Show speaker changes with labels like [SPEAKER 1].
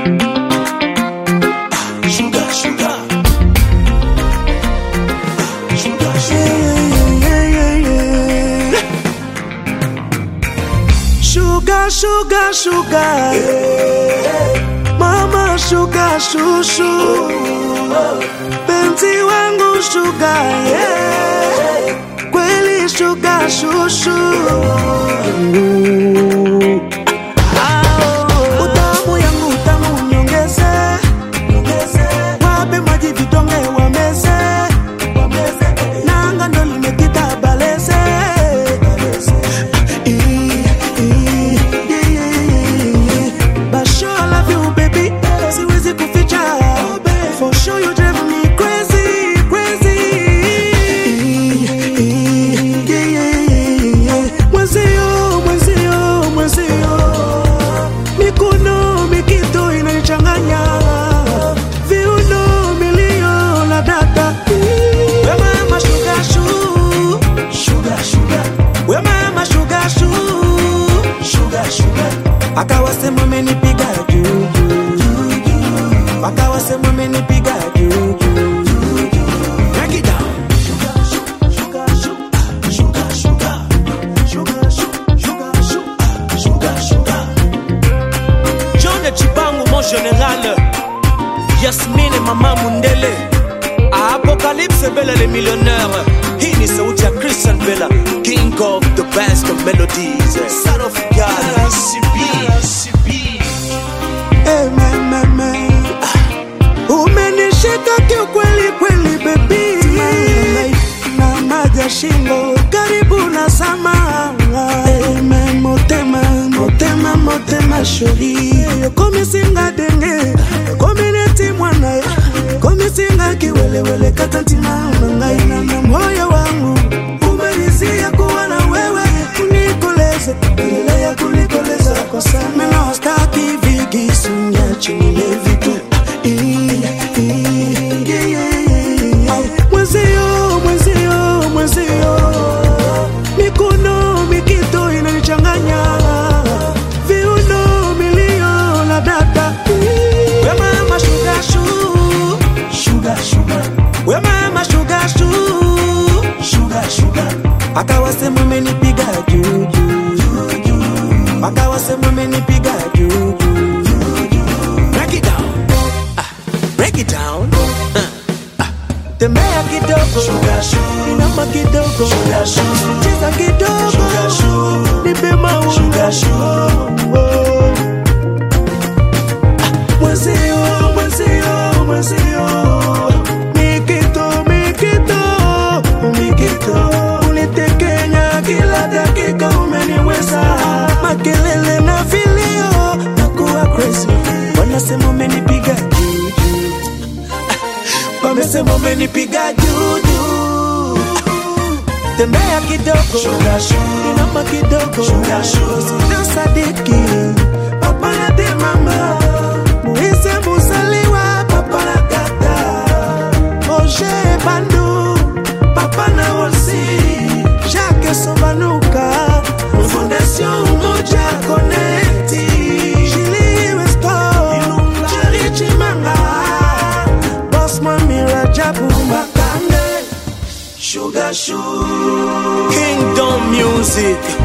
[SPEAKER 1] Sugar, sugar. Sugar, sugar. Sugar, sugar. Mama sugar, shushu. Penzi wangu sugar, kweli sugar, shushu. Utamu yangu utamu nyongeze. Wape maji vidonge wameze. Nanga ndo limekita baleze. Basho I love you baby. Siwezi kuficha. For sure you drive me crazy, crazy. Mwenzio, mwenzio, mwenzio. Mikono, mikito inanichanganya. Viuno, milio na data. We mama sugar, sugar, sugar. We mama sugar, sugar, sugar. Akawasema amenipiga juu. Wakawasema amenipiga juu. Break it down. Sugar, sugar, sugar, sugar. Sugar, sugar, sugar, sugar.
[SPEAKER 2] John Chibangu, mon général. Yasmine Mama Mundele. Apocalypse Bella les millionnaires. Hii ni sauti ya Christian Bella, king of the best of melodies. Son of God, CB.
[SPEAKER 1] Umenishika kiukweli kweli baby. Na maja shingo karibu na sama. Motema, motema, motema shori. Komi singa denge, komi neti mwana. Komi singa kiwelewele katantima unangai na moyo wangu. Umenizia kuwa na wewe unikoleze. Ile ya kulikoleza kwa sana. Mena staki vigi sunya chile vitu. Mwenzio, mwenzio, mwenzio. Mikono, mikito inanichanganya. Viuno, milio na data. We mama sugar, sugar, sugar. We mama sugar, sugar, sugar. Akawasema amenipiga juu. Akawasema amenipiga juu.
[SPEAKER 2] Break it down. Break it down.
[SPEAKER 1] Tembea kidogo, sugar, sugar. Inama kidogo, sugar, sugar. Cheza kidogo, sugar, sugar. Nipe maua, sugar, sugar. Mwenzio, mwenzio, mwenzio. Mikito, mikito, mikito. Unitekenya kila dakika umeniweza. Makelele na vilio, nakuwa crazy. Wanasema umenipiga juu. Wamesema umenipiga juu. Tembea kidogo, sugar, sugar. Inama kidogo, sugar, sugar. Sina sadiki, papa na de mama. Muise musaliwa, papa na kata. Oje bandu, papa na wolsi. Jacques Sobanuka, Fondation Umoja Connecti. Jili Westo, Jerry Chimanga. Mira Jabu Makande. Sugar, sugar.
[SPEAKER 2] Kingdom Music.